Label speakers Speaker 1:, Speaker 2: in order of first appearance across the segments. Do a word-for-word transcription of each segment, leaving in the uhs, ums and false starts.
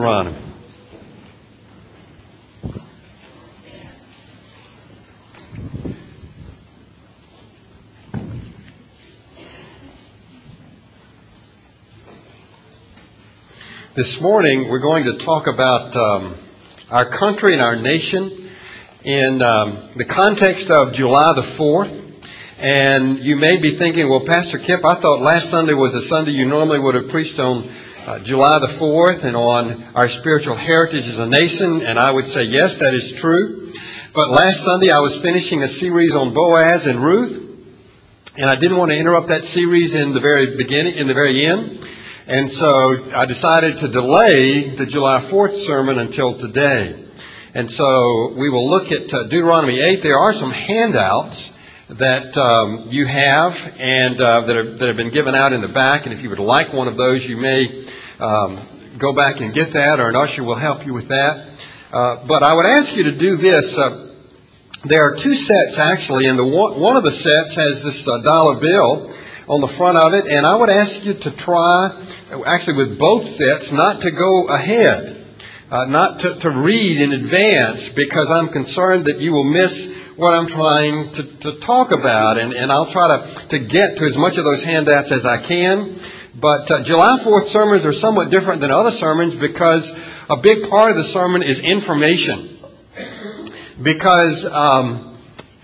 Speaker 1: Deuteronomy. This morning we're going to talk about um, our country and our nation in um, the context of July the fourth. And you may be thinking, well, Pastor Kip, I thought last Sunday was a Sunday you normally would have preached on uh, July the fourth and on our spiritual heritage as a nation. And I would say, yes, that is true. But last Sunday I was finishing a series on Boaz and Ruth. And I didn't want to interrupt that series in the very beginning, in the very end. And so I decided to delay the July fourth sermon until today. And so we will look at uh, Deuteronomy eight. There are some handouts that um, you have and uh, that, are, that have been given out in the back. And if you would like one of those, you may um, go back and get that, or an usher will help you with that. Uh, but I would ask you to do this. Uh, there are two sets, actually, and the one, one of the sets has this uh, dollar bill on the front of it. And I would ask you to try, actually with both sets, not to go ahead, uh, not to, to read in advance, because I'm concerned that you will miss what I'm trying to, to talk about. And, and I'll try to, to get to as much of those handouts as I can. But uh, July fourth sermons are somewhat different than other sermons because a big part of the sermon is information. Because um,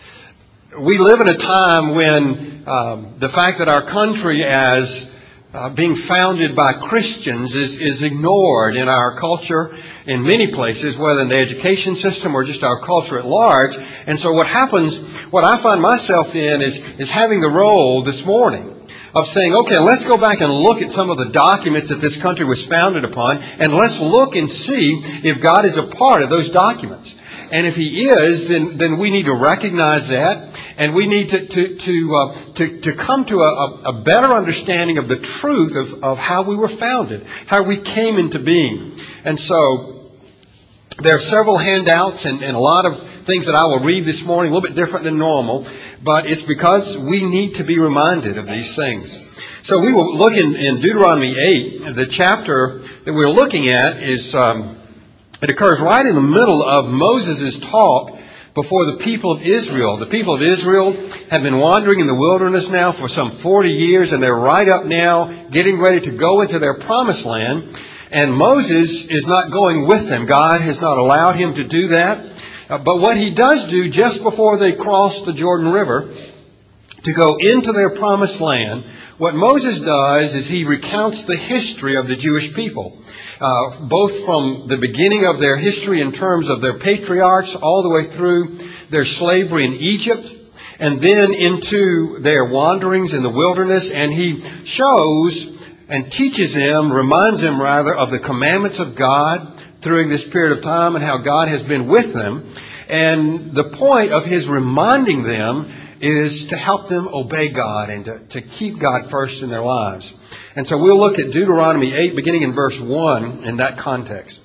Speaker 1: we live in a time when um, the fact that our country as uh, being founded by Christians is, is ignored in our culture in many places, whether in the education system or just our culture at large. And so what happens, what I find myself in is, is having the role this morning of saying, okay, let's go back and look at some of the documents that this country was founded upon, and let's look and see if God is a part of those documents. And if He is, then, then we need to recognize that, and we need to to to uh, to, to come to a, a better understanding of the truth of, of how we were founded, how we came into being. And so there are several handouts and, and a lot of things that I will read this morning, a little bit different than normal, but it's because we need to be reminded of these things. So we will look in, in Deuteronomy eight. The chapter that we're looking at is... Um, It occurs right in the middle of Moses' talk before the people of Israel. The people of Israel have been wandering in the wilderness now for some forty years, and they're right up now getting ready to go into their promised land. And Moses is not going with them. God has not allowed him to do that. Uh, but what he does do just before they cross the Jordan River to go into their promised land, what Moses does is he recounts the history of the Jewish people. Uh, both from the beginning of their history in terms of their patriarchs all the way through their slavery in Egypt, and then into their wanderings in the wilderness. And he shows and teaches them, reminds them rather, of the commandments of God during this period of time and how God has been with them. And the point of his reminding them is to help them obey God and to, to keep God first in their lives. And so we'll look at Deuteronomy eight, beginning in verse one, in that context.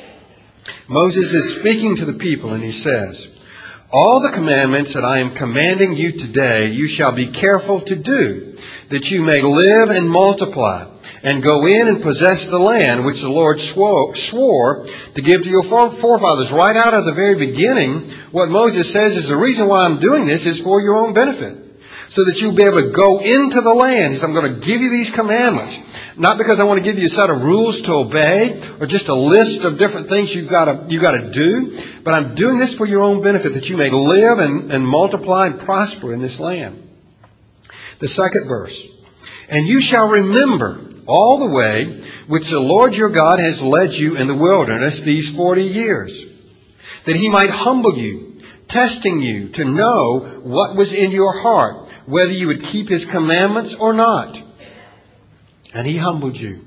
Speaker 1: Moses is speaking to the people, and he says, "All the commandments that I am commanding you today, you shall be careful to do, that you may live and multiply, and go in and possess the land which the Lord swore, swore to give to your forefathers." Right out of the very beginning, what Moses says is the reason why I'm doing this is for your own benefit, so that you'll be able to go into the land. He says, I'm going to give you these commandments, not because I want to give you a set of rules to obey or just a list of different things you've got to, you've got to do, but I'm doing this for your own benefit, that you may live and, and multiply and prosper in this land. The second verse, "And you shall remember all the way which the Lord your God has led you in the wilderness these forty years, that He might humble you, testing you to know what was in your heart, whether you would keep His commandments or not. And He humbled you.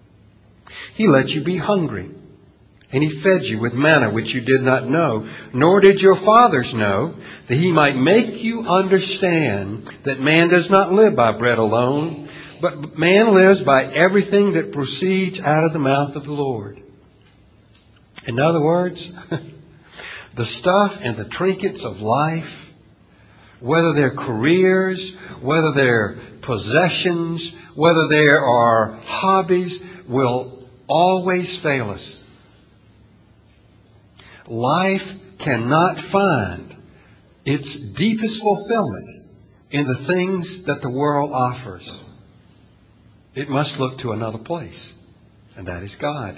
Speaker 1: He let you be hungry, and He fed you with manna which you did not know, nor did your fathers know, that He might make you understand that man does not live by bread alone, but man lives by everything that proceeds out of the mouth of the Lord." In other words, the stuff and the trinkets of life, whether they're careers, whether they're possessions, whether there are hobbies, will always fail us Life cannot find its deepest fulfillment in the things that the world offers. It must look to another place, and that is God.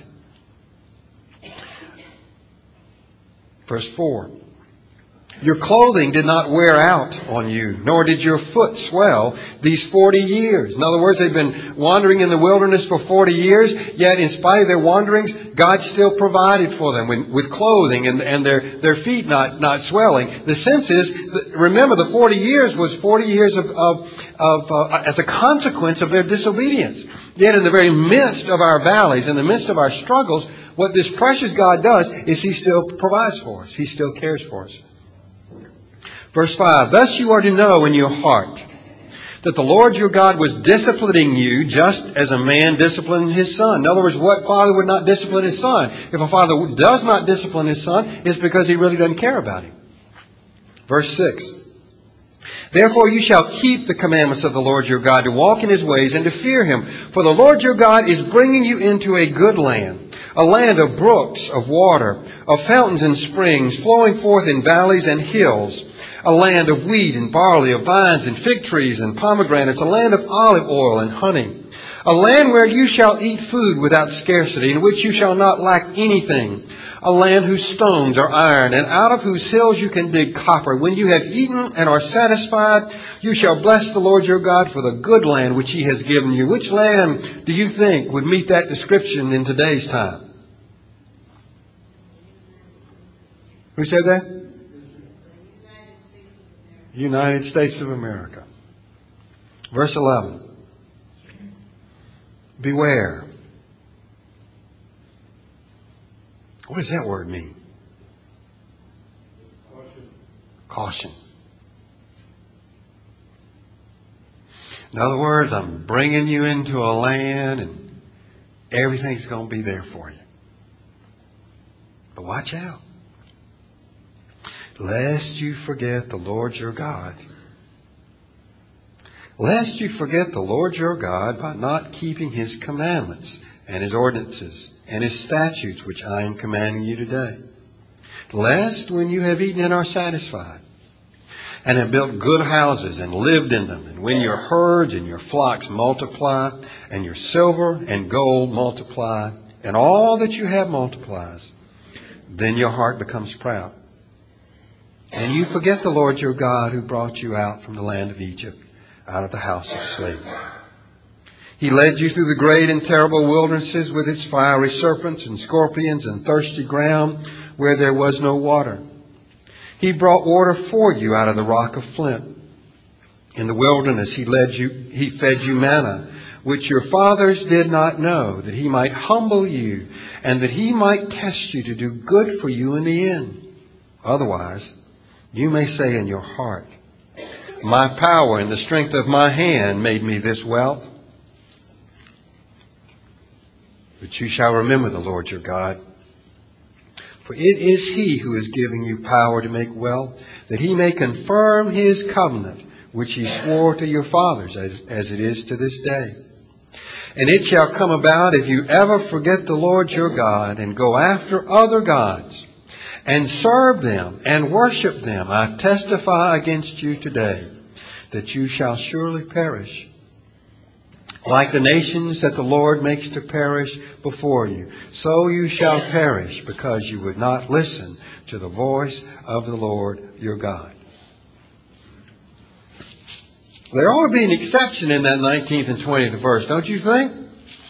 Speaker 1: Verse four. Your clothing did not wear out on you, nor did your foot swell these forty years. In other words, they've been wandering in the wilderness for forty years, yet in spite of their wanderings, God still provided for them with, with clothing and, and their, their feet not, not swelling. The sense is, remember, the forty years was forty years of, of, of uh, as a consequence of their disobedience. Yet in the very midst of our valleys, in the midst of our struggles, what this precious God does is He still provides for us. He still cares for us. Verse five, thus you are to know in your heart that the Lord your God was disciplining you just as a man disciplines his son. In other words, what father would not discipline his son? If a father does not discipline his son, it's because he really doesn't care about him. Verse six, therefore you shall keep the commandments of the Lord your God to walk in His ways and to fear Him. For the Lord your God is bringing you into a good land, a land of brooks of water, of fountains and springs, flowing forth in valleys and hills, a land of wheat and barley, of vines and fig trees and pomegranates, a land of olive oil and honey, a land where you shall eat food without scarcity, in which you shall not lack anything, a land whose stones are iron, and out of whose hills you can dig copper. When you have eaten and are satisfied, you shall bless the Lord your God for the good land which He has given you. Which land do you think would meet that description in today's time? Who said that? United States of America. Verse eleven. Beware. What does that word mean? Caution. Caution. In other words, I'm bringing you into a land and everything's going to be there for you. But watch out. Lest you forget the Lord your God. Lest you forget the Lord your God by not keeping His commandments and His ordinances and His statutes, which I am commanding you today. Lest when you have eaten and are satisfied, and have built good houses and lived in them, and when your herds and your flocks multiply, and your silver and gold multiply, and all that you have multiplies, then your heart becomes proud. And you forget the Lord your God who brought you out from the land of Egypt, out of the house of slavery. He led you through the great and terrible wildernesses with its fiery serpents and scorpions and thirsty ground where there was no water. He brought water for you out of the rock of flint. In the wilderness he led you, he fed you manna, which your fathers did not know, that He might humble you and that He might test you to do good for you in the end. Otherwise, you may say in your heart, my power and the strength of my hand made me this wealth. But you shall remember the Lord your God. For it is He who is giving you power to make wealth, that He may confirm His covenant, which He swore to your fathers, as it is to this day. And it shall come about, if you ever forget the Lord your God, and go after other gods, and serve them, and worship them, I testify against you today, that you shall surely perish, like the nations that the Lord makes to perish before you. So you shall perish, because you would not listen to the voice of the Lord your God. There ought to be an exception in that nineteenth and twentieth verse, don't you think?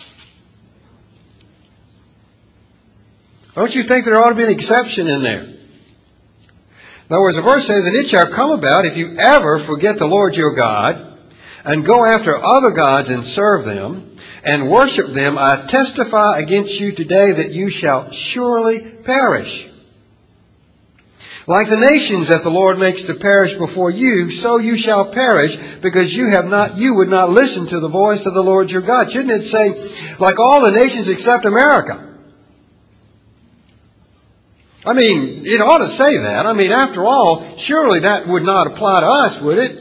Speaker 1: Don't you think there ought to be an exception in there? In other words, the verse says, and it shall come about, if you ever forget the Lord your God, and go after other gods and serve them, and worship them, I testify against you today that you shall surely perish. Like the nations that the Lord makes to perish before you, so you shall perish, because you have not, you would not listen to the voice of the Lord your God. Shouldn't it say, like all the nations except America? I mean, it ought to say that. I mean, after all, surely that would not apply to us, would it?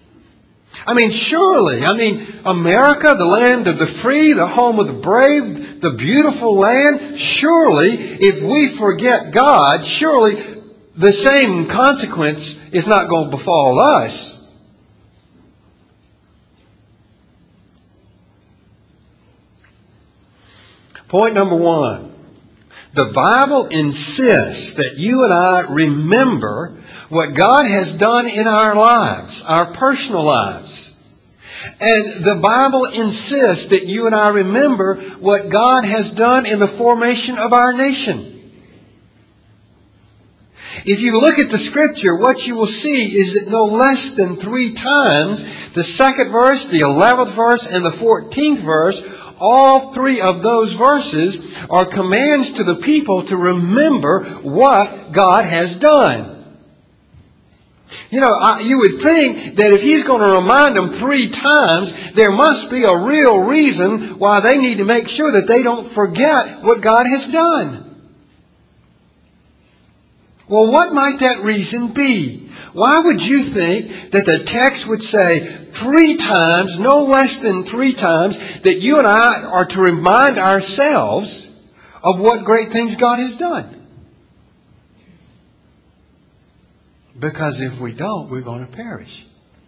Speaker 1: I mean, surely, I mean, America, the land of the free, the home of the brave, the beautiful land? Surely, if we forget God, surely the same consequence is not going to befall us. Point number one. The Bible insists that you and I remember what God has done in our lives, our personal lives. And the Bible insists that you and I remember what God has done in the formation of our nation. If you look at the Scripture, what you will see is that no less than three times, the second verse, the eleventh verse, and the fourteenth verse, all three of those verses are commands to the people to remember what God has done. You know, I, you would think that if He's going to remind them three times, there must be a real reason why they need to make sure that they don't forget what God has done. Well, what might that reason be? Why would you think that the text would say three times, no less than three times, that you and I are to remind ourselves of what great things God has done? Because if we don't, we're going to perish.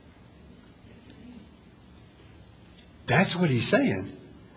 Speaker 1: That's what He's saying.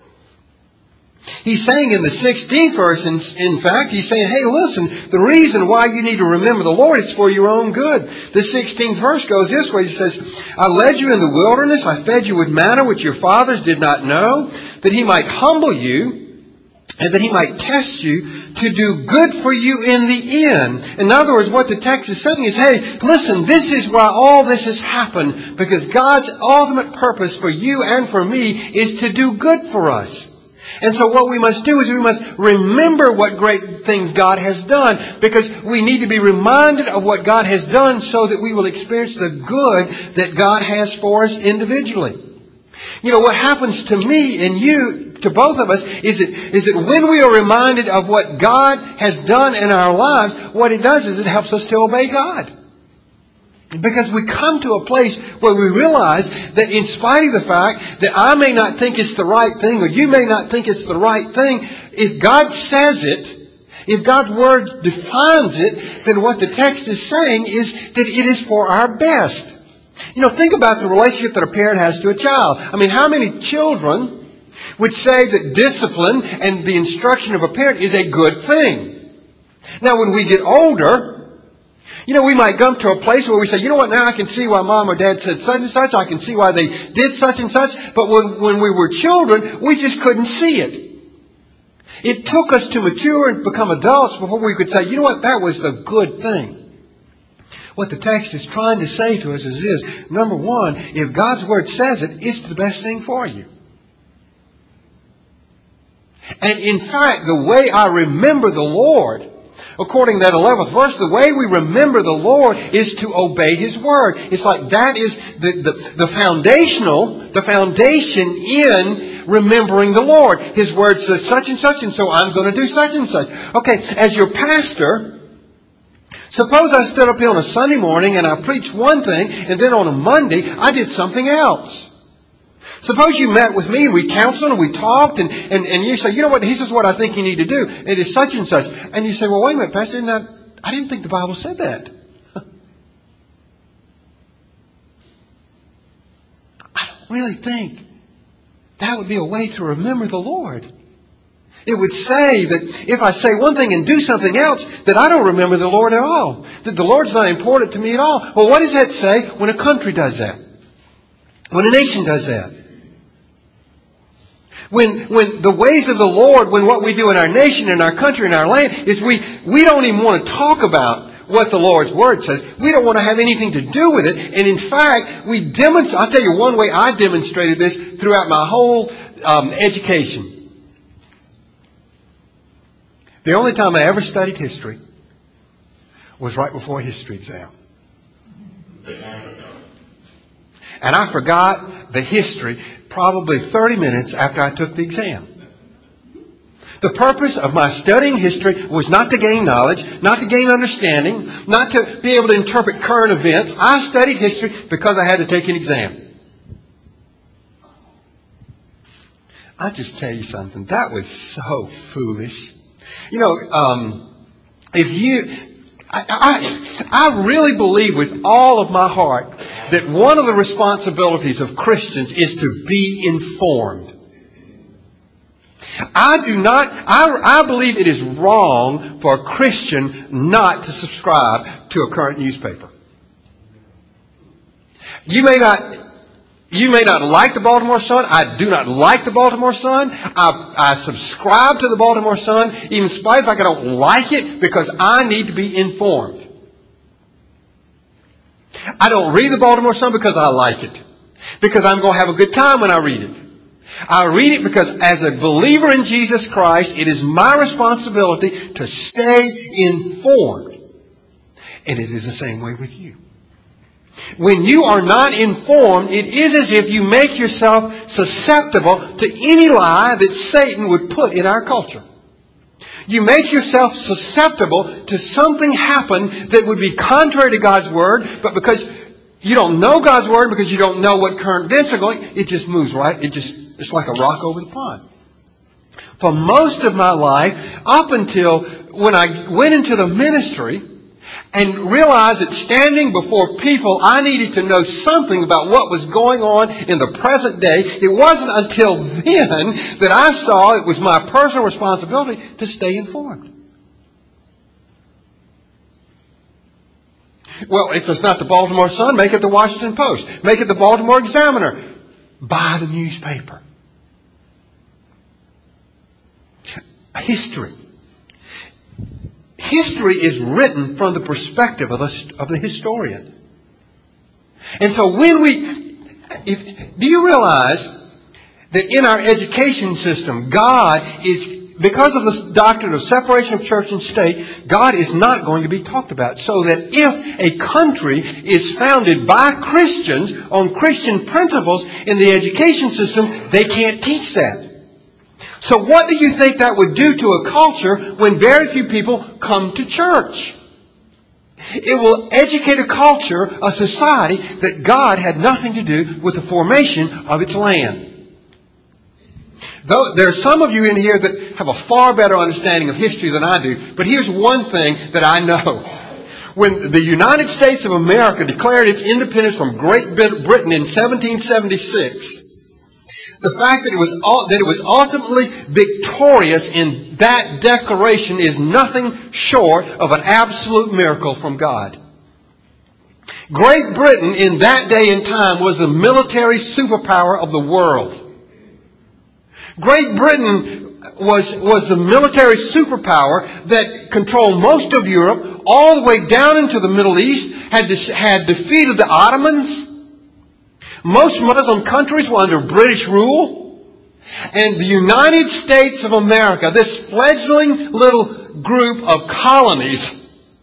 Speaker 1: He's saying in the sixteenth verse, in, in fact, He's saying, hey, listen, the reason why you need to remember the Lord is for your own good. The sixteenth verse goes this way. He says, I led you in the wilderness. I fed you with manna which your fathers did not know, that He might humble you and that He might test you to do good for you in the end. In other words, what the text is saying is, hey, listen, this is why all this has happened. Because God's ultimate purpose for you and for me is to do good for us. And so what we must do is we must remember what great things God has done, because we need to be reminded of what God has done so that we will experience the good that God has for us individually. You know, what happens to me and you, to both of us, is that, is that when we are reminded of what God has done in our lives, what it does is it helps us to obey God. Because we come to a place where we realize that in spite of the fact that I may not think it's the right thing, or you may not think it's the right thing, if God says it, if God's Word defines it, then what the text is saying is that it is for our best. You know, think about the relationship that a parent has to a child. I mean, how many children would say that discipline and the instruction of a parent is a good thing? Now, when we get older, you know, we might come to a place where we say, you know what, now I can see why mom or dad said such and such. I can see why they did such and such. But when, when we were children, we just couldn't see it. It took us to mature and become adults before we could say, you know what, that was the good thing. What the text is trying to say to us is this. Number one, if God's Word says it, it's the best thing for you. And in fact, the way I remember the Lord, according to that eleventh verse, the way we remember the Lord is to obey His Word. It's like that is the, the, the foundational, the foundation in remembering the Lord. His Word says such and such, and so I'm going to do such and such. Okay, as your pastor, suppose I stood up here on a Sunday morning and I preached one thing, and then on a Monday I did something else. Suppose you met with me and we counseled and we talked and, and, and you say, you know what, this is what I think you need to do. It is such and such. And you say, well, wait a minute, Pastor, isn't that, I didn't think the Bible said that. I don't really think that would be a way to remember the Lord. It would say that if I say one thing and do something else, that I don't remember the Lord at all. That the Lord's not important to me at all. Well, what does that say when a country does that? When a nation does that? When when the ways of the Lord, when what we do in our nation, in our country, in our land, is we, we don't even want to talk about what the Lord's Word says. We don't want to have anything to do with it. And in fact, we demonstrate, I'll tell you one way I demonstrated this throughout my whole um, education. The only time I ever studied history was right before a history exam. And I forgot the history probably thirty minutes after I took the exam. The purpose of my studying history was not to gain knowledge, not to gain understanding, not to be able to interpret current events. I studied history because I had to take an exam. I'll just tell you something. That was so foolish. You know, um, if you, I, I, I really believe with all of my heart that one of the responsibilities of Christians is to be informed. I do not, I, I believe it is wrong for a Christian not to subscribe to a current newspaper. You may not, you may not like the Baltimore Sun. I do not like the Baltimore Sun. I, I subscribe to the Baltimore Sun, even in spite of the fact I don't like it, because I need to be informed. I don't read the Baltimore Sun because I like it, because I'm going to have a good time when I read it. I read it because as a believer in Jesus Christ, it is my responsibility to stay informed. And it is the same way with you. When you are not informed, it is as if you make yourself susceptible to any lie that Satan would put in our culture. You make yourself susceptible to something happen that would be contrary to God's Word, but because you don't know God's Word, because you don't know what current events are going, it just moves, right? It just It's like a rock over the pond. For most of my life, up until when I went into the ministry and realized that standing before people, I needed to know something about what was going on in the present day, it wasn't until then that I saw it was my personal responsibility to stay informed. Well, if it's not the Baltimore Sun, make it the Washington Post. Make it the Baltimore Examiner. Buy the newspaper. History. History is written from the perspective of the, of the historian. And so when we, if, do you realize that in our education system, God is, because of this doctrine of separation of church and state, God is not going to be talked about. So that if a country is founded by Christians on Christian principles in the education system, they can't teach that. So what do you think that would do to a culture when very few people come to church? It will educate a culture, a society, that God had nothing to do with the formation of its land. Though there are some of you in here that have a far better understanding of history than I do, but here's one thing that I know. When the United States of America declared its independence from Great Britain in seventeen seventy-six, the fact that it was that it was ultimately victorious in that declaration is nothing short of an absolute miracle from God. Great Britain in that day and time was the military superpower of the world. Great Britain was, was the military superpower that controlled most of Europe, all the way down into the Middle East, had, had defeated the Ottomans. Most Muslim countries were under British rule. And the United States of America, this fledgling little group of colonies,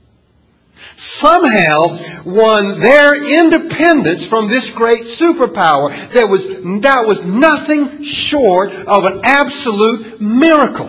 Speaker 1: somehow won their independence from this great superpower. There was, that was nothing short of an absolute miracle.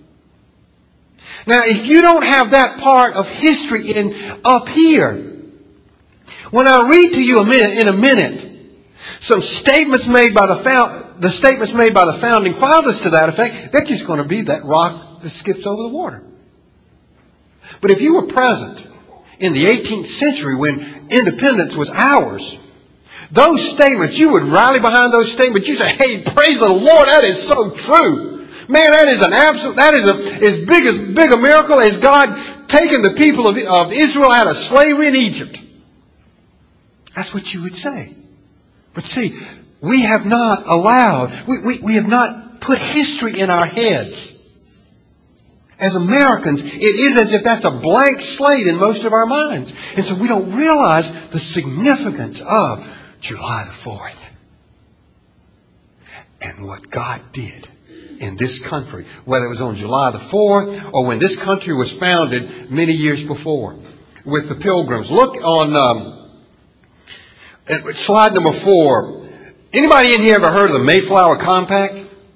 Speaker 1: Now, if you don't have that part of history in up here, when I read to you a minute, in a minute, some statements made by the found, the statements made by the founding fathers to that effect, they're just going to be that rock that skips over the water. But if you were present in the eighteenth century when independence was ours, those statements, you would rally behind those statements. You say, hey, praise the Lord, that is so true. Man, that is an absolute, that is a, as big as big a miracle as God taking the people of, of Israel out of slavery in Egypt. That's what you would say. But see, we have not allowed, we, we, we have not put history in our heads. As Americans, it is as if that's a blank slate in most of our minds. And so we don't realize the significance of July the fourth. And what God did in this country, whether it was on July the fourth or when this country was founded many years before with the Pilgrims. Look on um, slide number four. Anybody in here ever heard of the Mayflower Compact?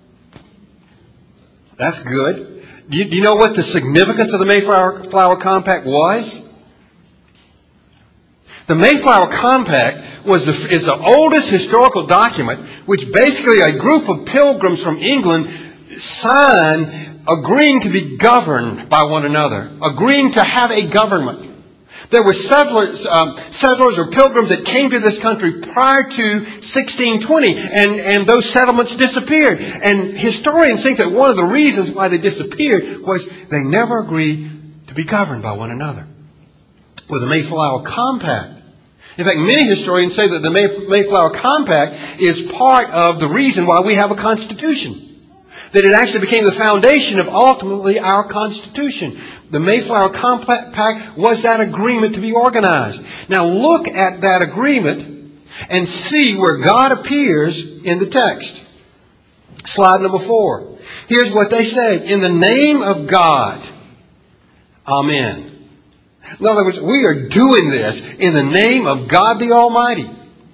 Speaker 1: That's good. Do you, do you know what the significance of the Mayflower Flower Compact was? The Mayflower Compact was the, is the oldest historical document which basically a group of pilgrims from England signed agreeing to be governed by one another, agreeing to have a government. There were settlers, um, settlers or pilgrims that came to this country prior to sixteen twenty, and, and those settlements disappeared. And historians think that one of the reasons why they disappeared was they never agreed to be governed by one another. With the Mayflower Compact, in fact, many historians say that the May, Mayflower Compact is part of the reason why we have a Constitution. That it actually became the foundation of ultimately our Constitution. The Mayflower Compact was that agreement to be organized. Now look at that agreement and see where God appears in the text. Slide number four. Here's what they say. In the name of God, Amen. In other words, we are doing this in the name of God the Almighty.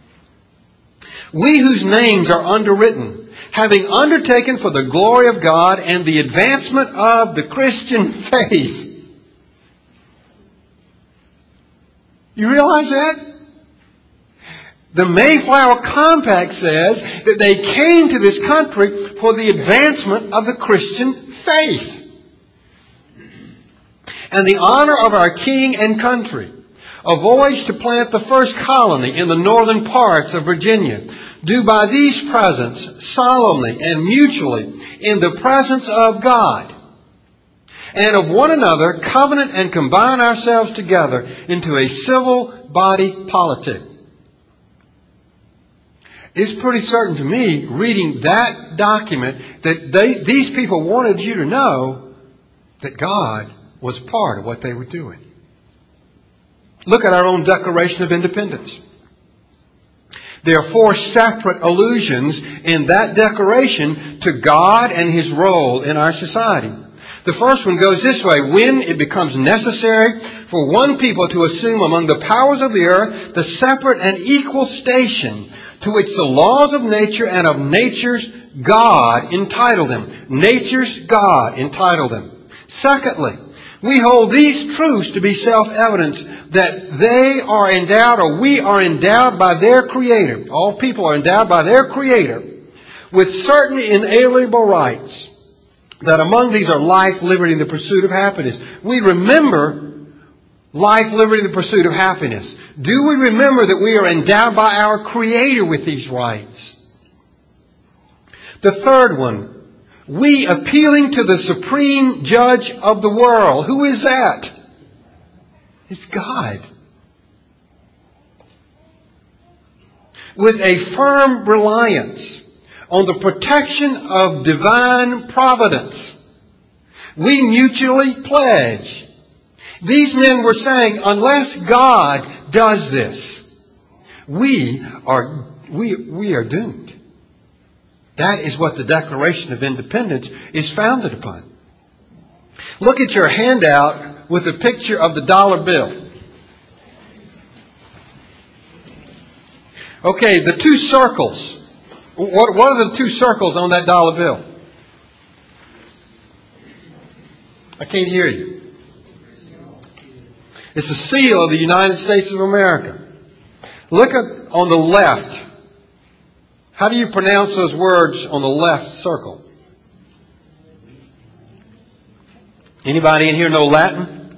Speaker 1: We whose names are underwritten, having undertaken for the glory of God and the advancement of the Christian faith. You realize that? The Mayflower Compact says that they came to this country for the advancement of the Christian faith. And the honor of our king and country. A voyage to plant the first colony in the northern parts of Virginia, do by these presents solemnly and mutually in the presence of God, and of one another covenant and combine ourselves together into a civil body politic. It's pretty certain to me, reading that document, that they, these people wanted you to know that God was part of what they were doing. Look at our own Declaration of Independence. There are four separate allusions in that declaration to God and His role in our society. The first one goes this way. When it becomes necessary for one people to assume among the powers of the earth the separate and equal station to which the laws of nature and of nature's God entitle them. Nature's God entitle them. Secondly, we hold these truths to be self-evident that they are endowed, or we are endowed by their Creator. All people are endowed by their Creator with certain inalienable rights. That among these are life, liberty, and the pursuit of happiness. We remember life, liberty, and the pursuit of happiness. Do we remember that we are endowed by our Creator with these rights? The third one. We appealing to the supreme judge of the world. Who is that? It's God. With a firm reliance on the protection of divine providence, we mutually pledge. These men were saying, unless God does this, we are, we, we are doomed. That is what the Declaration of Independence is founded upon. Look at your handout with a picture of the dollar bill. Okay, the two circles. What, what are the two circles on that dollar bill? I can't hear you. It's a seal of the United States of America. Look at on the left. How do you pronounce those words on the left circle? Anybody in here know Latin?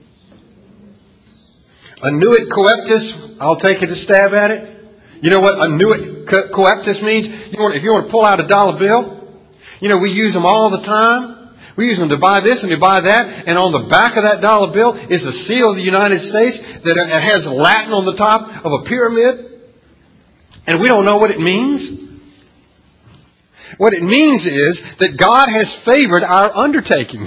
Speaker 1: Annuit coeptis. I'll take it a stab at it. You know what annuit coeptis means? You want, if you want to pull out a dollar bill, you know, we use them all the time. We use them to buy this and to buy that. And on the back of that dollar bill is a seal of the United States that has Latin on the top of a pyramid. And we don't know what it means. What it means is that God has favored our undertaking.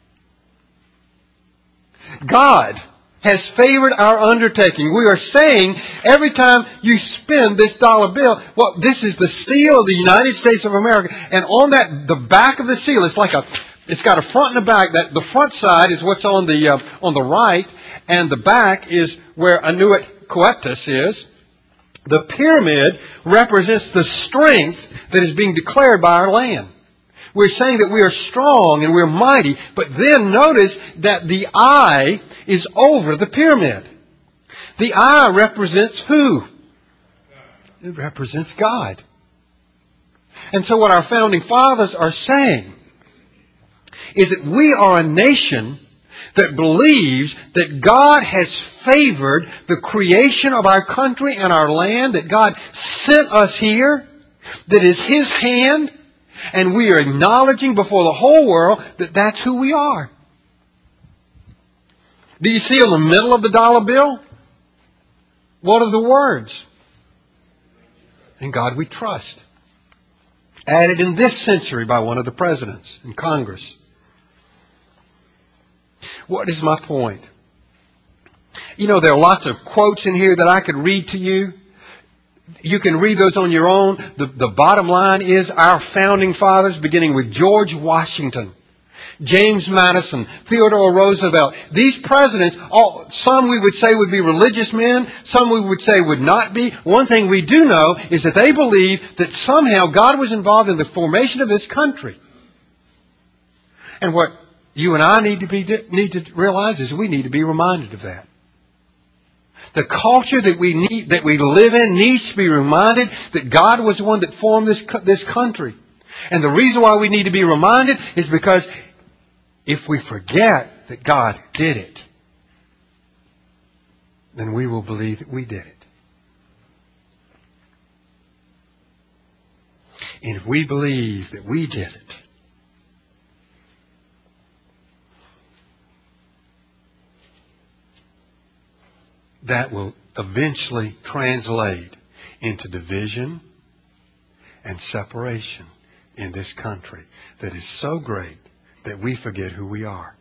Speaker 1: God has favored our undertaking. We are saying every time you spend this dollar bill, well, this is the seal of the United States of America. And on that, the back of the seal, it's like a, it's got a front and a back. That the front side is what's on the uh, on the right, and the back is where annuit coeptis is. The pyramid represents the strength that is being declared by our land. We're saying that we are strong and we're mighty, but then notice that the eye is over the pyramid. The I represents who? It represents God. And so what our founding fathers are saying is that we are a nation that believes that God has favored the creation of our country and our land, that God sent us here, that is His hand, and we are acknowledging before the whole world that that's who we are. Do you see in the middle of the dollar bill? What are the words? In God we trust. Added in this century by one of the presidents in Congress. What is my point? You know, there are lots of quotes in here that I could read to you. You can read those on your own. The, the bottom line is our founding fathers, beginning with George Washington, James Madison, Theodore Roosevelt. These presidents, all, some we would say would be religious men, some we would say would not be. One thing we do know is that they believed that somehow God was involved in the formation of this country. And what you and I need to be need to realize is we need to be reminded of that. The culture that we need, that we live in, needs to be reminded that God was the one that formed this this country. And the reason why we need to be reminded is because if we forget that God did it, then we will believe that we did it. And if we believe that we did it, that will eventually translate into division and separation in this country that is so great that we forget who we are.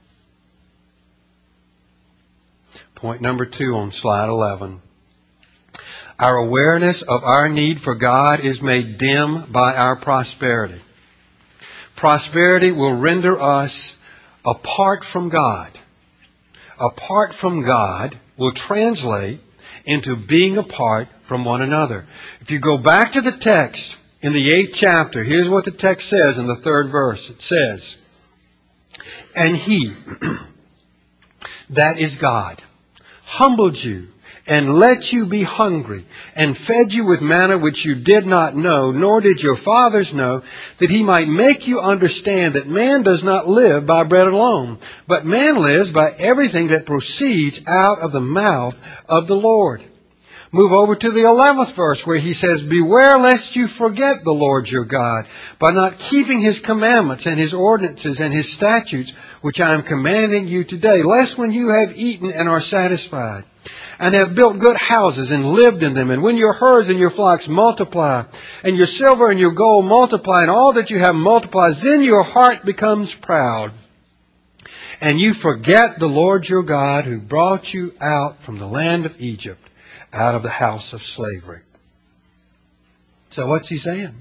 Speaker 1: Point number two on slide eleven. Our awareness of our need for God is made dim by our prosperity. Prosperity will render us apart from God. Apart from God will translate into being apart from one another. If you go back to the text in the eighth chapter, here's what the text says in the third verse. It says, "And He," that is God, "humbled you and let you be hungry and fed you with manna which you did not know, nor did your fathers know, that He might make you understand that man does not live by bread alone, but man lives by everything that proceeds out of the mouth of the Lord." Move over to the eleventh verse where He says, "Beware lest you forget the Lord your God by not keeping His commandments and His ordinances and His statutes, which I am commanding you today, lest when you have eaten and are satisfied, and have built good houses and lived in them, and when your herds and your flocks multiply, and your silver and your gold multiply, and all that you have multiplies, then your heart becomes proud, and you forget the Lord your God who brought you out from the land of Egypt, out of the house of slavery." So what's He saying?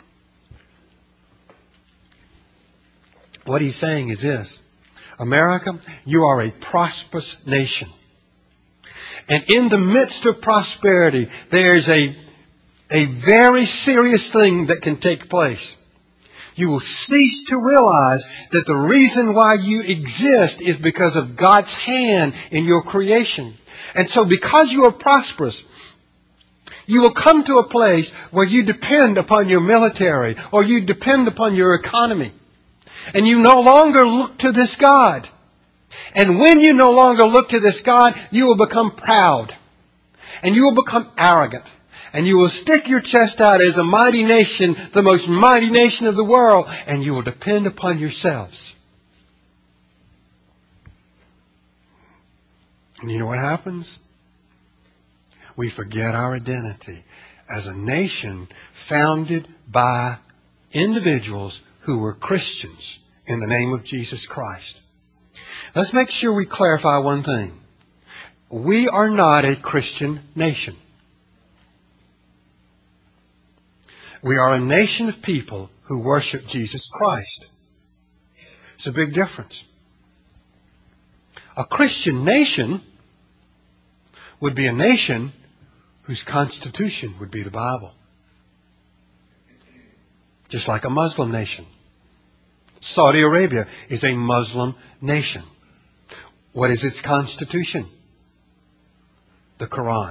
Speaker 1: What He's saying is this: America, you are a prosperous nation. And in the midst of prosperity, there's a, a very serious thing that can take place. You will cease to realize that the reason why you exist is because of God's hand in your creation. And so because you are prosperous, you will come to a place where you depend upon your military or you depend upon your economy. And you no longer look to this God. And when you no longer look to this God, you will become proud. And you will become arrogant. And you will stick your chest out as a mighty nation, the most mighty nation of the world. And you will depend upon yourselves. And you know what happens? We forget our identity as a nation founded by individuals who were Christians in the name of Jesus Christ. Let's make sure we clarify one thing. We are not a Christian nation. We are a nation of people who worship Jesus Christ. It's a big difference. A Christian nation would be a nation whose constitution would be the Bible. Just like a Muslim nation. Saudi Arabia is a Muslim nation. What is its constitution? the Quran.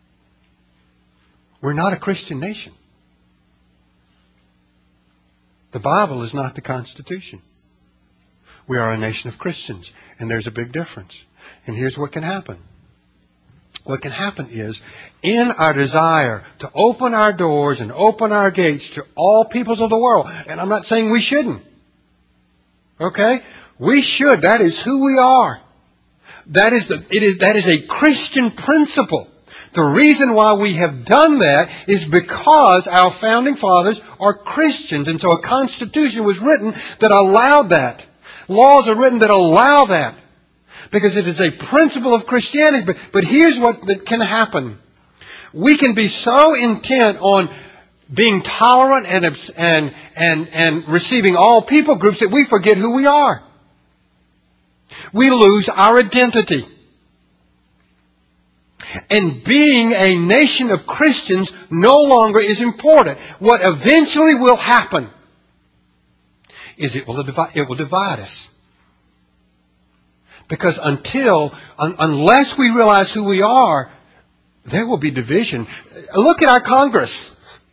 Speaker 1: We're not a Christian nation. The Bible is not the Constitution. We are a nation of Christians, and there's a big difference. And here's what can happen. What can happen is, in our desire to open our doors and open our gates to all peoples of the world, and I'm not saying we shouldn't. Okay? We should. That is who we are. That is, the, it is, that is a Christian principle. The reason why we have done that is because our founding fathers are Christians. And so a constitution was written that allowed that. Laws are written that allow that. Because it is a principle of Christianity. But, but here's what that can happen. We can be so intent on being tolerant and, and, and, and receiving all people groups that we forget who we are. We lose our identity. And being a nation of Christians no longer is important. What eventually will happen is it will divide, it will divide us. Because until, un, unless we realize who we are, there will be division. Look at our Congress.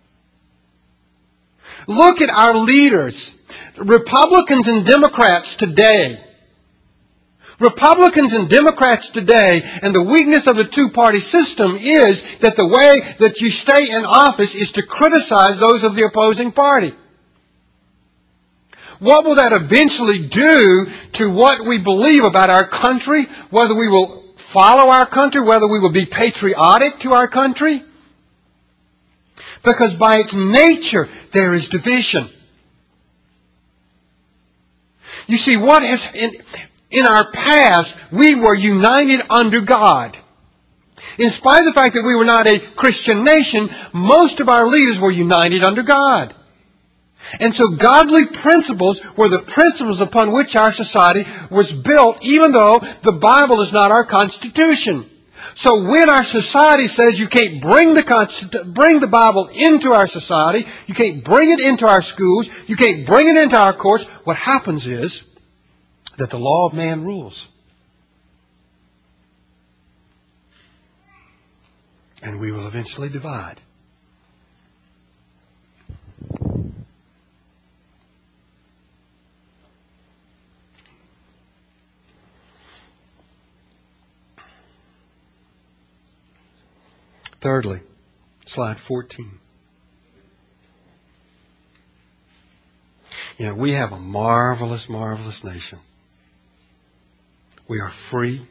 Speaker 1: Look at our leaders. Republicans and Democrats today. Republicans and Democrats today, and the weakness of the two-party system is that the way that you stay in office is to criticize those of the opposing party. What will that eventually do to what we believe about our country? Whether we will follow our country, whether we will be patriotic to our country? Because by its nature, there is division. You see, what has... In, In our past, we were united under God. In spite of the fact that we were not a Christian nation, most of our leaders were united under God. And so godly principles were the principles upon which our society was built, even though the Bible is not our Constitution. So when our society says you can't bring the Constitu- bring the Bible into our society, you can't bring it into our schools, you can't bring it into our courts, what happens is that the law of man rules. And we will eventually divide. Thirdly, slide fourteen. You know, we have a marvelous, marvelous nation. We are free.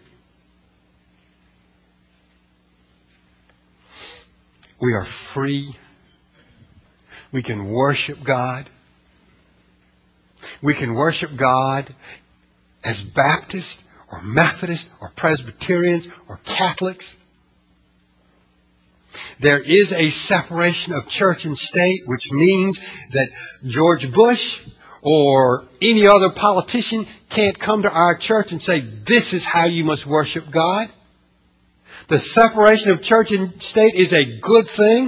Speaker 1: We are free. We can worship God. We can worship God as Baptists or Methodists or Presbyterians or Catholics. There is a separation of church and state, which means that George Bush or any other politician can't come to our church and say, this is how you must worship God. The separation of church and state is a good thing.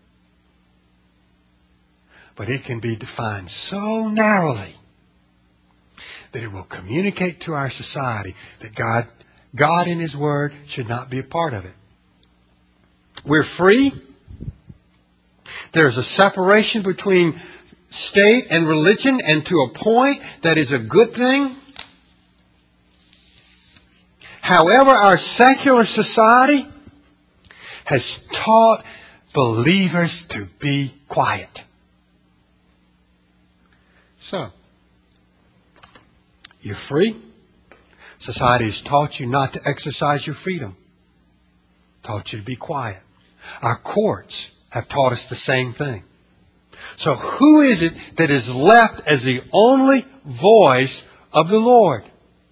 Speaker 1: But it can be defined so narrowly that it will communicate to our society that God, God in His Word should not be a part of it. We're free. There's a separation between state and religion, and to a point that is a good thing. However, our secular society has taught believers to be quiet. So, you're free. Society has taught you not to exercise your freedom. Taught you to be quiet. Our courts have taught us the same thing. So who is it that is left as the only voice of the Lord?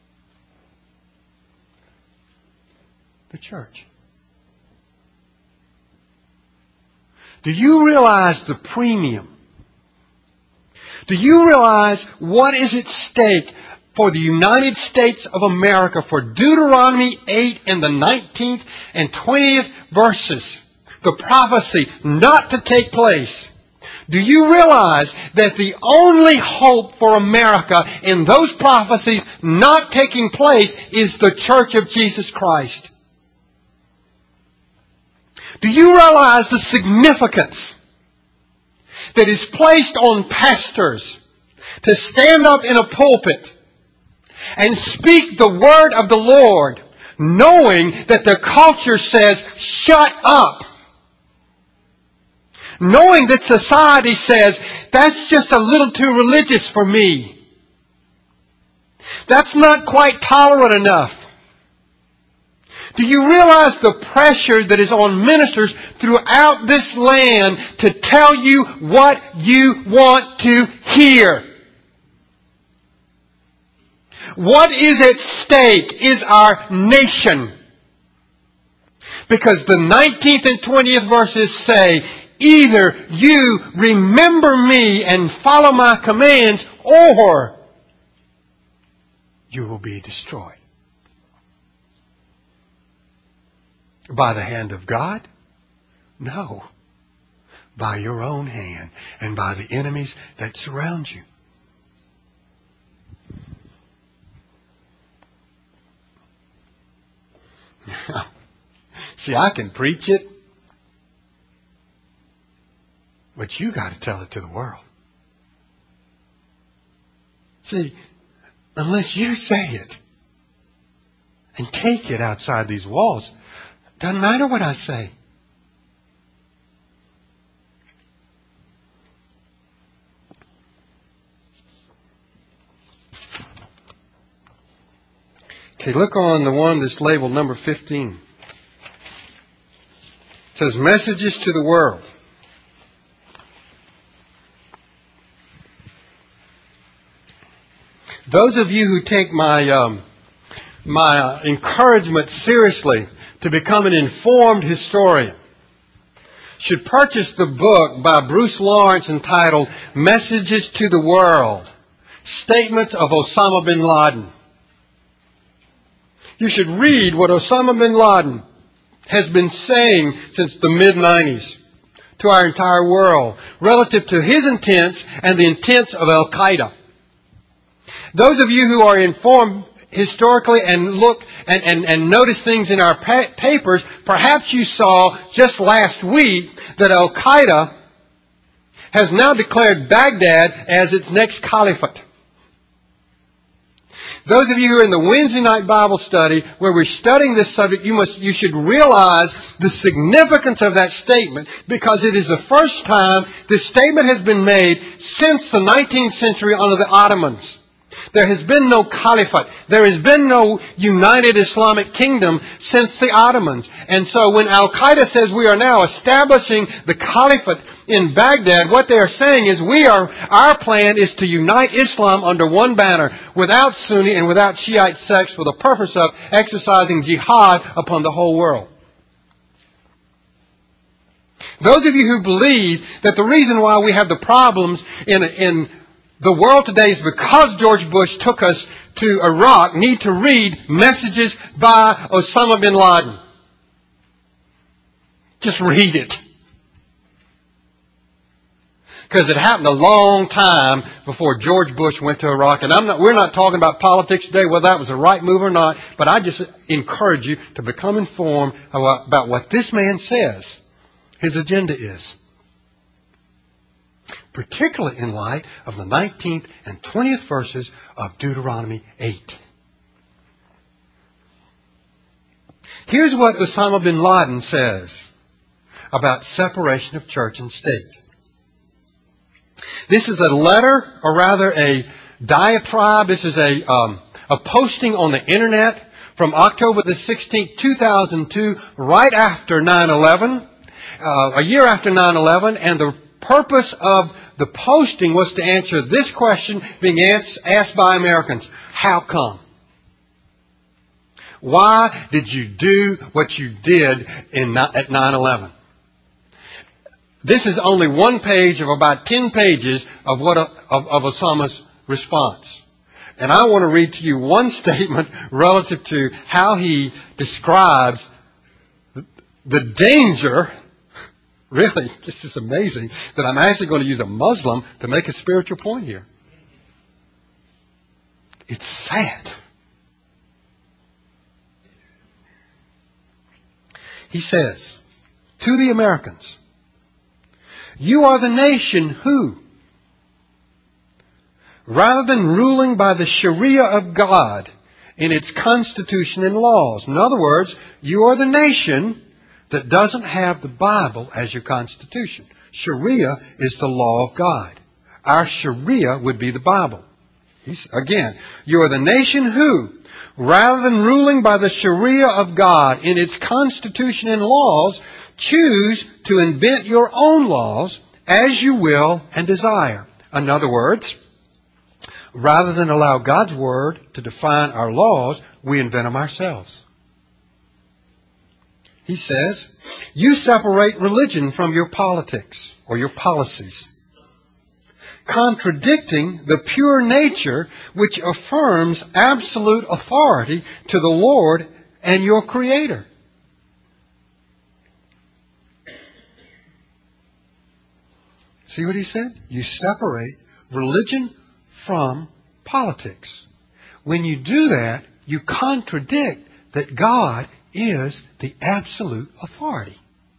Speaker 1: The church. Do you realize the premium? Do you realize what is at stake for the United States of America, for Deuteronomy eight and the nineteenth and twentieth verses? The prophecy not to take place. Do you realize that the only hope for America in those prophecies not taking place is the Church of Jesus Christ? Do you realize the significance that is placed on pastors to stand up in a pulpit and speak the word of the Lord, knowing that their culture says, shut up? Knowing that society says, that's just a little too religious for me. That's not quite tolerant enough. Do you realize the pressure that is on ministers throughout this land to tell you what you want to hear? What is at stake is our nation. Because the nineteenth and twentieth verses say, either you remember me and follow my commands, or you will be destroyed. By the hand of God? No. By your own hand and by the enemies that surround you. See, I can preach it, but you got to tell it to the world. See, unless you say it and take it outside these walls, doesn't matter what I say. Okay, look on the one that's labeled number fifteen. It says, messages to the world. Those of you who take my um, my uh, encouragement seriously to become an informed historian should purchase the book by Bruce Lawrence entitled Messages to the World, Statements of Osama bin Laden. You should read what Osama bin Laden has been saying since the mid nineties to our entire world relative to his intents and the intents of Al-Qaeda. Those of you who are informed historically and look and, and, and notice things in our pa- papers, perhaps you saw just last week that Al-Qaeda has now declared Baghdad as its next caliphate. Those of you who are in the Wednesday night Bible study where we're studying this subject, you must, you should realize the significance of that statement, because it is the first time this statement has been made since the nineteenth century under the Ottomans. There has been no caliphate. There has been no united Islamic kingdom since the Ottomans. And so when Al-Qaeda says we are now establishing the caliphate in Baghdad, what they are saying is we are, our plan is to unite Islam under one banner, without Sunni and without Shiite sects, for the purpose of exercising jihad upon the whole world. Those of you who believe that the reason why we have the problems in, in the world today is because George Bush took us to Iraq, need to read Messages by Osama bin Laden. Just read it. Because it happened a long time before George Bush went to Iraq. And I'm not, we're not talking about politics today, whether that was the right move or not. But I just encourage you to become informed about what this man says his agenda is. Particularly in light of the nineteenth and twentieth verses of Deuteronomy eight. Here's what Osama bin Laden says about separation of church and state. This is a letter, or rather a diatribe. This is a, um, a posting on the internet from October the sixteenth, two thousand two, right after nine eleven, uh, a year after nine eleven, and the purpose of the posting was to answer this question being asked by Americans. How come? Why did you do what you did in, at nine eleven? This is only one page of about ten pages of, what, of, of Osama's response. And I want to read to you one statement relative to how he describes the, the danger. Really, this is amazing that I'm actually going to use a Muslim to make a spiritual point here. It's sad. He says, to the Americans. You are the nation who, rather than ruling by the Sharia of God in its constitution and laws. In other words, you are the nation that doesn't have the Bible as your constitution. Sharia is the law of God. Our Sharia would be the Bible. He's, again, you are the nation who, rather than ruling by the Sharia of God in its constitution and laws, choose to invent your own laws as you will and desire. In other words, rather than allow God's Word to define our laws, we invent them ourselves. He says, you separate religion from your politics or your policies, contradicting the pure nature which affirms absolute authority to the Lord and your Creator. See what he said? You separate religion from politics. When you do that, you contradict that God is the absolute authority.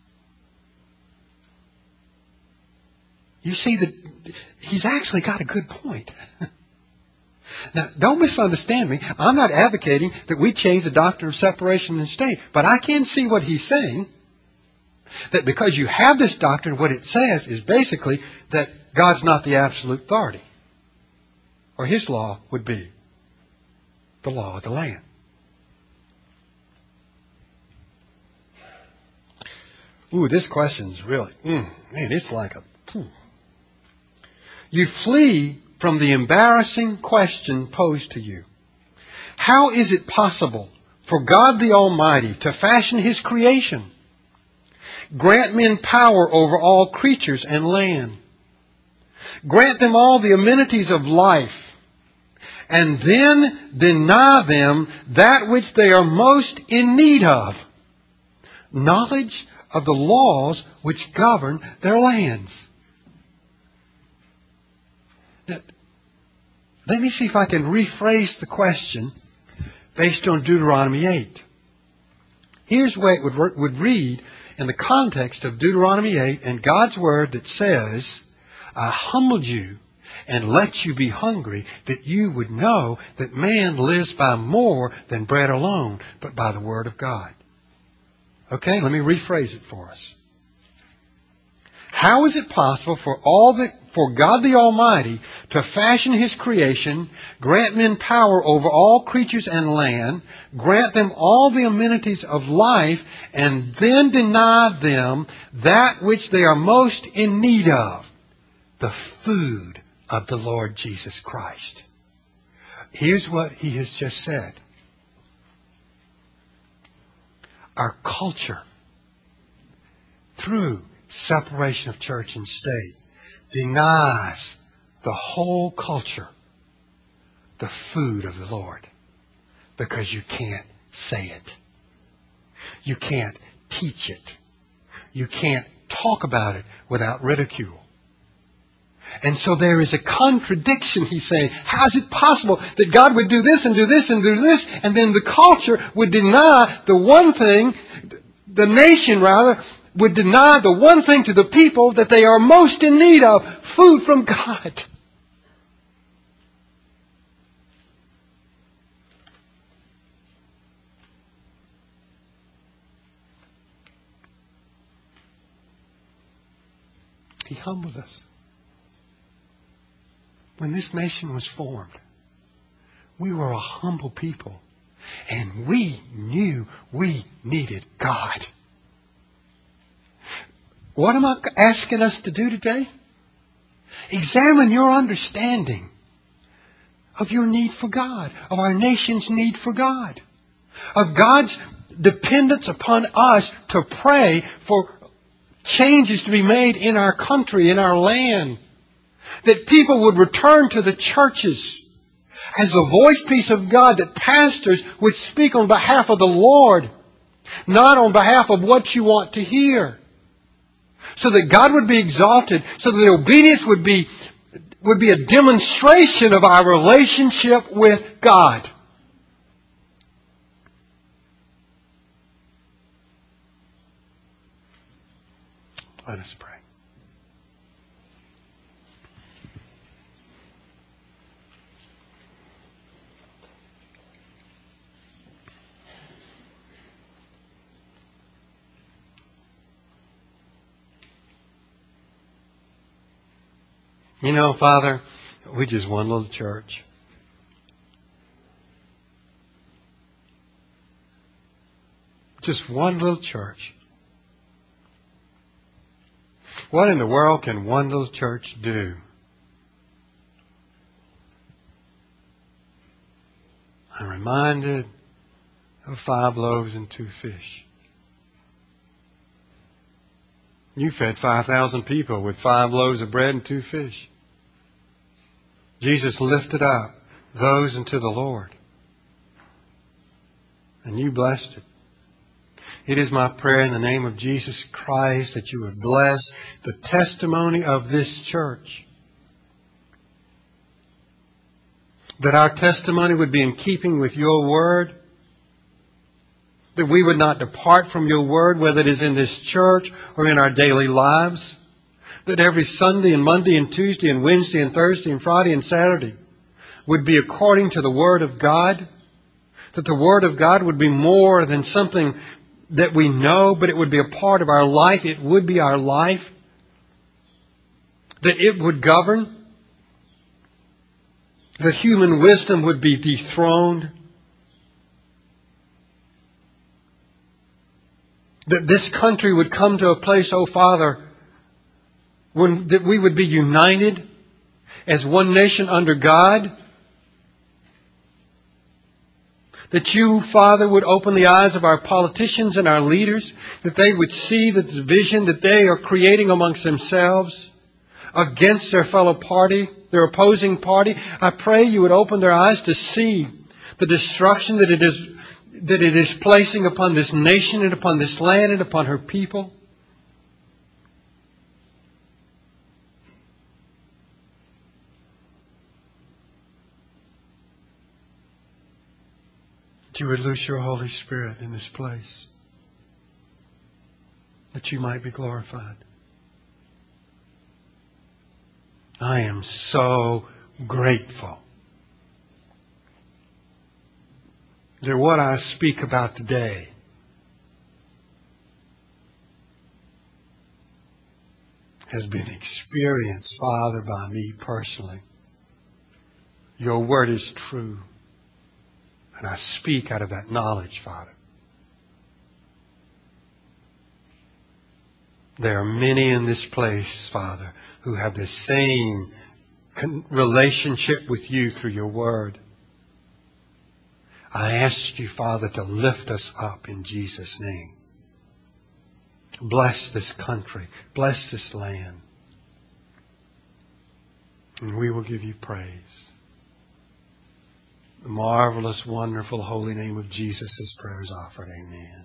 Speaker 1: You see that he's actually got a good point. Now, don't misunderstand me. I'm not advocating that we change the doctrine of separation and state, but I can see what he's saying. That because you have this doctrine, what it says is basically that God's not the absolute authority. Or his law would be the law of the land. Ooh, this question's really, mm, man, it's like a... Hmm. You flee from the embarrassing question posed to you. How is it possible for God the Almighty to fashion His creation, grant men power over all creatures and land, grant them all the amenities of life, and then deny them that which they are most in need of, knowledge of the laws which govern their lands? Now, let me see if I can rephrase the question based on Deuteronomy eight. Here's the way it would, would read in the context of Deuteronomy eight and God's Word that says, I humbled you and let you be hungry, that you would know that man lives by more than bread alone, but by the Word of God. Okay, let me rephrase it for us. How is it possible for all the, for God the Almighty to fashion His creation, grant men power over all creatures and land, grant them all the amenities of life, and then deny them that which they are most in need of, the food of the Lord Jesus Christ? Here's what He has just said. Our culture, through separation of church and state, denies the whole culture the food of the Lord, because you can't say it. You can't teach it. You can't talk about it without ridicule. And so there is a contradiction, he's saying. How is it possible that God would do this and do this and do this, and then the culture would deny the one thing, the nation rather, would deny the one thing to the people that they are most in need of, food from God? He humbled us. When this nation was formed, we were a humble people, and we knew we needed God. What am I asking us to do today? Examine your understanding of your need for God, of our nation's need for God, of God's dependence upon us to pray for changes to be made in our country, in our land. That people would return to the churches as the voice piece of God, that pastors would speak on behalf of the Lord, not on behalf of what you want to hear. So that God would be exalted, so that the obedience would be, would be a demonstration of our relationship with God. Let us pray. You know, Father, we're just one little church. Just one little church. What in the world can one little church do? I'm reminded of five loaves and two fish. You fed five thousand people with five loaves of bread and two fish. Jesus lifted up those unto the Lord. And you blessed it. It is my prayer in the name of Jesus Christ that you would bless the testimony of this church. That our testimony would be in keeping with your word. That we would not depart from your word, whether it is in this church or in our daily lives. That every Sunday and Monday and Tuesday and Wednesday and Thursday and Friday and Saturday would be according to the Word of God. That the Word of God would be more than something that we know, but it would be a part of our life. It would be our life. That it would govern. That human wisdom would be dethroned. That this country would come to a place, oh Father, when that we would be united as one nation under God. That you, Father, would open the eyes of our politicians and our leaders, that they would see the division that they are creating amongst themselves against their fellow party, their opposing party. I pray you would open their eyes to see the destruction that it is, that it is placing upon this nation and upon this land and upon her people. That you would loose your Holy Spirit in this place. That you might be glorified. I am so grateful that what I speak about today has been experienced, Father, by me personally. Your word is true. And I speak out of that knowledge, Father. There are many in this place, Father, who have the same relationship with you through your word. I ask you, Father, to lift us up in Jesus' name. Bless this country. Bless this land. And we will give you praise. The marvelous, wonderful, holy name of Jesus, this prayer is offered. Amen.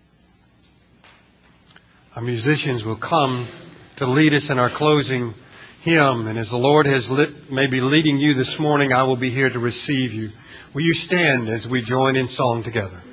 Speaker 1: Our musicians will come to lead us in our closing hymn. And as the Lord has lit, may be leading you this morning, I will be here to receive you. Will you stand as we join in song together?